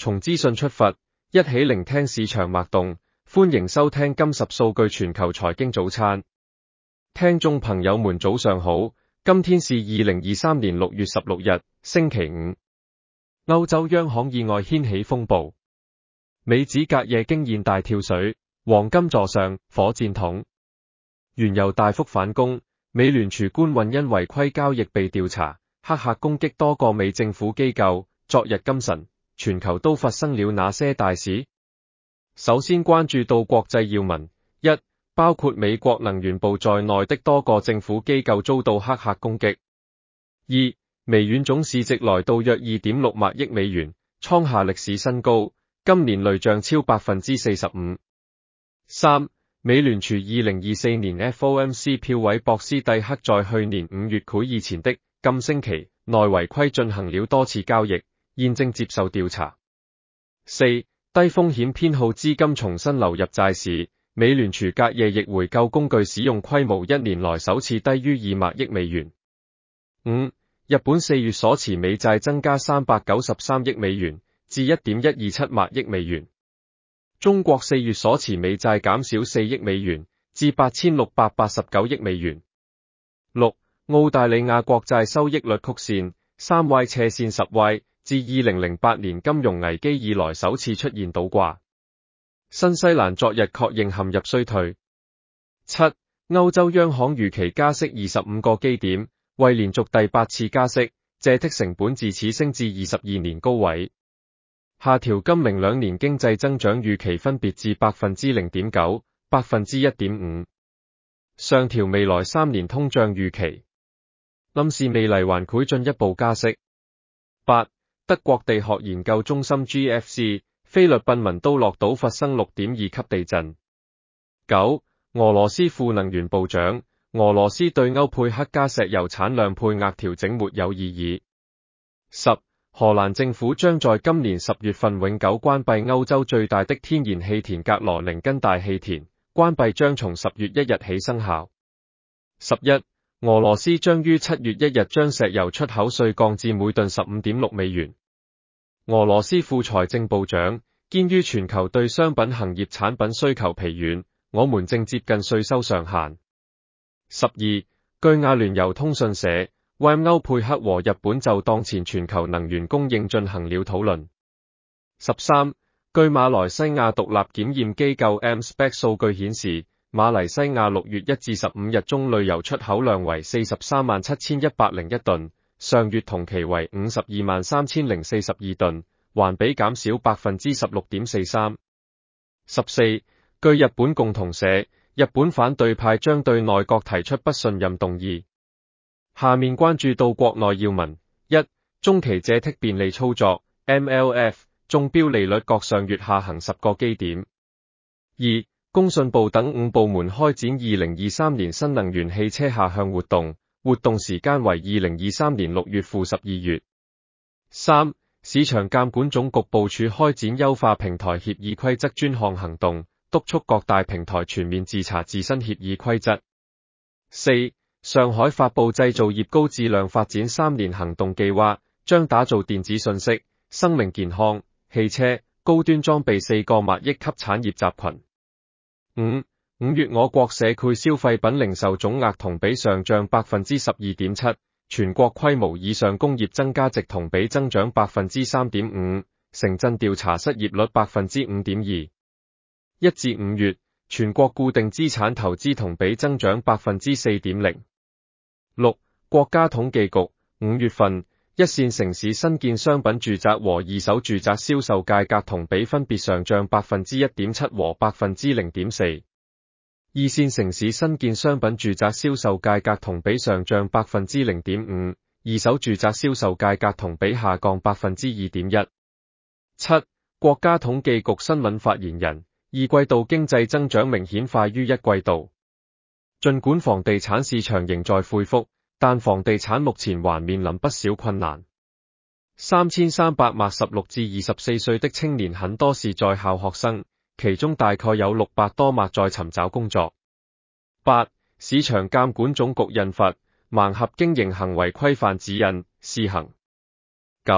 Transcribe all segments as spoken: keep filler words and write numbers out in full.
從資訊出發，一起聆聽市場脈動。歡迎收聽今十數據全球財經早餐。聽眾朋友們早上好，今天是二零二三年六月十六日，星期五。歐洲央行意外掀起風暴，美指隔夜驚現大跳水，黃金座上，火箭筒。原油大幅反攻，美聯儲官員因違規交易被調查，黑客攻擊多個美政府機構。昨日今晨，全球都發生了哪些大事？首先關注到國際要聞：一、包括美國能源部在內的多個政府機構遭到黑客攻擊；二、微軟總市值來到約 二點六萬億美元，創下歷史新高，今年累漲超百分之四十五；三、美聯儲二零二四年 F O M C 票委博斯蒂克在去年五月會議前的今星期內違規進行了多次交易，現正接受調查。四、低風險偏好資金重新流入債市，美聯儲隔夜逆回購工具使用規模一年來首次低於二萬億美元。五、日本四月所持美債增加三百九十三億美元，至 一點一二七萬億美元。中國四月所持美債減少四億美元，至八千六百八十九億美元。六、澳大利亞國債收益率曲線三 Y 斜線十 Y。自二零零八年金融危機以來首次出現倒掛。新西蘭昨日確認陷入衰退。七、歐洲央行預期加息二十五個基點，為連續第八次加息，借息成本自此升至二十二年高位。下調今明兩年經濟增長預期分別至百分之零點九、百分之一點五。上調未來三年通脹預期，暗示未來還會進一步加息。八、德國地殼研究中心 G F C 菲律賓文都洛島發生六點二級地震。九、俄羅斯副能源部長，俄羅斯對歐佩克加石油產量配額調整沒有異議。十、荷蘭政府將在今年十月份永久關閉歐洲最大的天然氣田格羅寧根大氣田，關閉將從十月一日起生效。十一、俄羅斯將於七月一日將石油出口稅降至每噸 十五點六美元。俄羅斯副財政部長，鑒於全球對商品行業產品需求疲軟，我們正接近稅收上限。十二、據亞聯酋通訊社，為歐佩克和日本就當前全球能源供應進行了討論。十三、據馬來西亞獨立檢驗機構 M S P E C 數據顯示，馬來西亞六月一至十五日中旅遊出口量為四十三萬七千一百零一噸，上月同期為五十二萬三千零四十二噸，環比減少百分之十六點四三。十四、據日本共同社，日本反對派將對內閣提出不信任動議。下面關注到國內要聞：一、中期借息便利操作 M L F 中標利率各上月下行十個基點。二、工信部等五部門開展二零二三年新能源汽車下鄉活動，活動時間為二零二三年六月至十二月。三、市場監管總局部署開展優化平台協議規則專項行動，督促各大平台全面自查自身協議規則。四、上海發布製造業高質量發展三年行動計劃，將打造電子信息、生命健康、汽車、高端裝備四個萬億級產業集群。五、五月我國社區消費品零售總額同比上漲百分之十二點七，全國規模以上工業增加值同比增長百分之三點五，城鎮調查失業率百分之五點二。一至五月，全國固定資產投資同比增長百分之四點零。六、國家統計局五月份一線城市新建商品住宅和二手住宅銷售價格同比分別上漲百分之一點七和百分之零點四。二線城市新建商品住宅銷售價格同比上漲百分之零點五，二手住宅銷售價格同比下降百分之二點一。七、國家統計局新聞發言人，二季度經濟增長明顯快於一季度。儘管房地產市場仍在恢復，但房地產目前還面臨不少困難。三千三百八十六至二十四歲的青年很多是在校學生，其中大概有六百多萬在尋找工作。八、市場監管總局印發《盲盒經營行為規範指引》試行。九、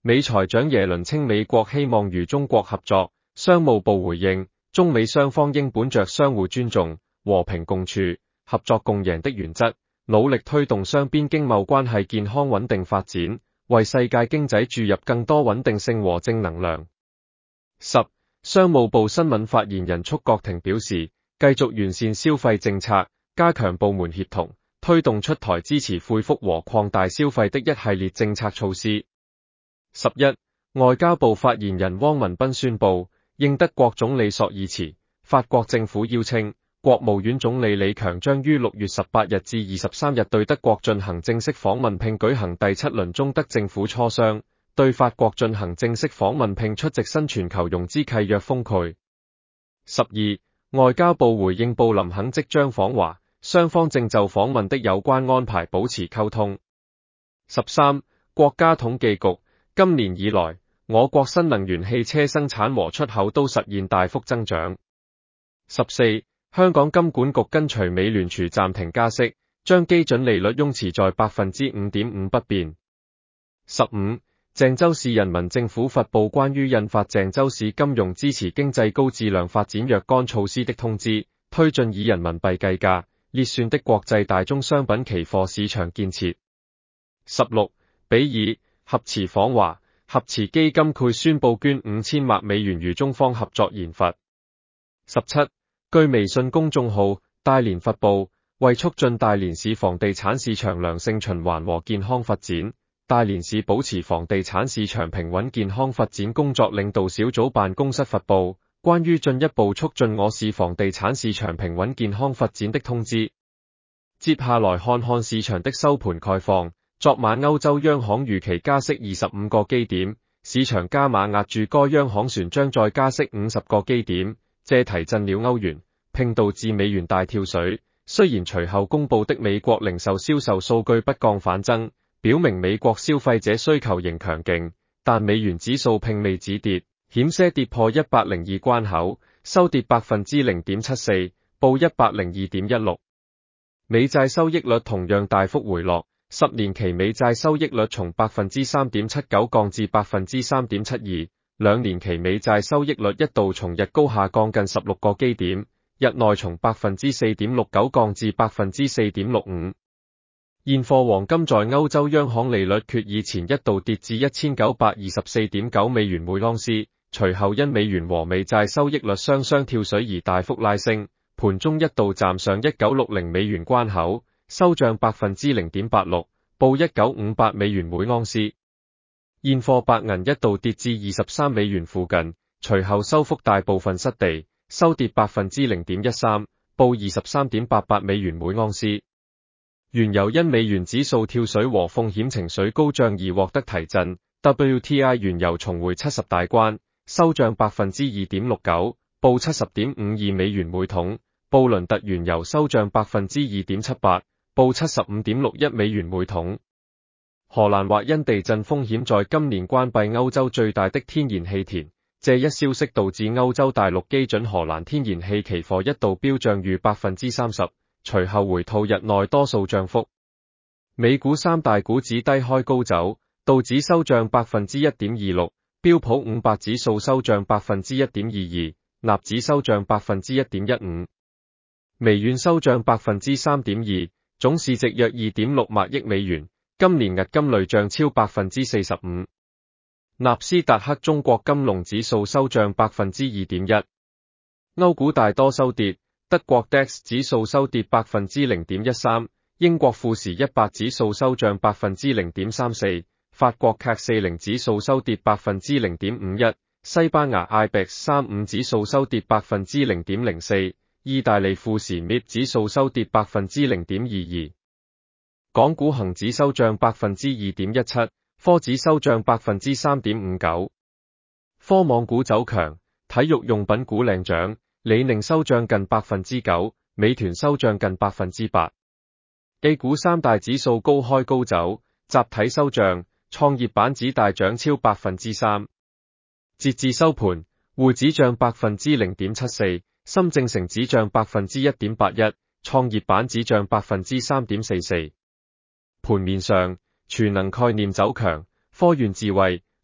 美財長耶倫稱美國希望與中國合作，商務部回應，中美雙方應本着相互尊重、和平共處、合作共贏的原則，努力推動雙邊經貿關係健康穩定發展，為世界經濟注入更多穩定性和正能量。十、商務部新聞發言人束國庭表示，繼續完善消費政策，加強部門協同，推動出台支持恢復和擴大消費的一系列政策措施。十一、外交部發言人汪文斌宣布，應德國總理朔爾茨、法國政府邀請，國務院總理李強將於六月十八日至二十三日對德國進行正式訪問，並舉行第七輪中德政府磋商；對法國進行正式訪問，並出席新全球融資契約峰會。十二、外交部回應布林肯即將訪華，雙方正就訪問的有關安排保持溝通。十三、國家統計局今年以來，我國新能源汽車生產和出口都實現大幅增長。十四、香港金管局跟隨美聯儲暫停加息，將基準利率擁持在百分之五點五不變。十五、鄭州市人民政府發布關於印發鄭州市金融支持經濟高質量發展若干措施的通知，推進以人民幣計價列算的國際大宗商品期貨市場建設。十六、比爾、合慈訪華，合慈基金會宣布捐五千萬美元與中方合作研發。十七、據微信公眾號大連發布，為促進大連市房地產市場良性循環和健康發展，大連市保持房地產市場平穩健康發展工作領導小組辦公室發布關於進一步促進我市房地產市場平穩健康發展的通知。接下來看看市場的收盤概況。昨晚歐洲央行預期加息二十五個基點，市場加碼押注該央行船將再加息五十個基點，借提振了歐元，並導致美元大跳水。雖然隨後公布的美國零售銷售數據不降反增，表明美國消費者需求仍強勁，但美元指數並未止跌，險些跌破一百零二關口，收跌百分之零點七四，報一百零二點一六。美債收益率同樣大幅回落。十年期美債收益率從百分之三點七九降至百分之三點七二，兩年期美債收益率一度從日高下降近十六個基點，日內從百分之四點六九降至百分之四點六五。現貨黃金在歐洲央行利率決議前一度跌至一千九百二十四點九美元每盎司，隨後因美元和美債收益率雙雙跳水而大幅拉升，盤中一度站上一九六零美元關口。收漲百分之零點八六，報一九五八美元每盎司。現貨白銀一度跌至二十三美元附近，隨後收復大部分失地，收跌百分之零點一三，報二十三點八八美元每盎司。原油因美元指數跳水和風險情緒高漲而獲得提振 ，W T I 原油重回七十大關，收漲百分之二點六九，報七十點五二美元每桶。布倫特原油收漲百分之二點七八。報七十五點六一美元每桶。荷蘭或因地震風險在今年關閉歐洲最大的天然氣田，這一消息導致歐洲大陸基準荷蘭天然氣期貨一度飆漲逾百分之三十，隨後回吐日內多數漲幅。美股三大股指低開高走，道指收漲百分之一點二六，標普五百指數收漲百分之一點二二，納指收漲百分之一點一五，微軟收漲百分之三點二。總市值約二點六萬億美元，今年日金累漲超百分之四十五。納斯達克中國金龍指數收漲百分之二點一。歐股大多收跌，德國 D A X 指數收跌百分之零點一三，英國富時一百指數收漲百分之零點三四，法國 C A C 四十指數收跌百分之零點五一，西班牙 I B E X 三十五指數收跌百分之零點零四。意大利富時 M I B 指數收跌百分之零點二二，港股恒指收漲百分之二點一七，科指收漲百分之三點五九。科網股走強，體育用品股領漲，李寧收漲近百分之九，美團收漲近百分之八。A 股三大指數高開高走，集體收漲，創業板指大漲超百分之三。截至收盤，滬指漲百分之零點七四。深證成指漲百分之一點八一，創業板指漲百分之三點四四。盤面上，儲能概念走強，科園智慧、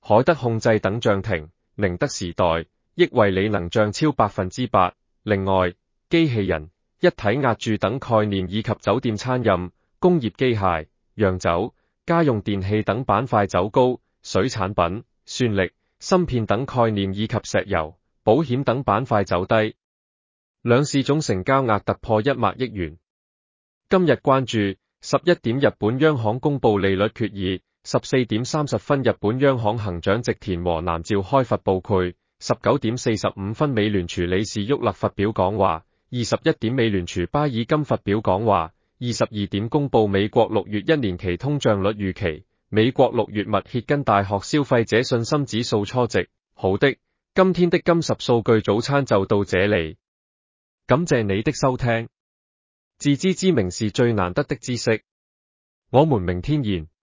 海德控制等漲停，寧德時代、億惠理能漲超百分之八。另外，機器人、一體壓鑄等概念以及酒店餐飲、工業機械、洋酒、家用電器等板塊走高，水產品、算力、芯片等概念以及石油、保險等板塊走低。兩市總成交額突破一萬億元。今日關注十一點日本央行公布利率決議，十四點三十分日本央行行長植田和男召開發布會，十九點四十五分美聯儲理事沃勒發表講話，二十一點美聯儲巴爾金發表講話，二十二點公布美國六月一年期通脹率預期，美國六月密歇根大學消費者信心指數初值。好的，今天的金十數據早餐就到這裡，感謝你的收聽。自知之明是最難得的知識，我們明天見。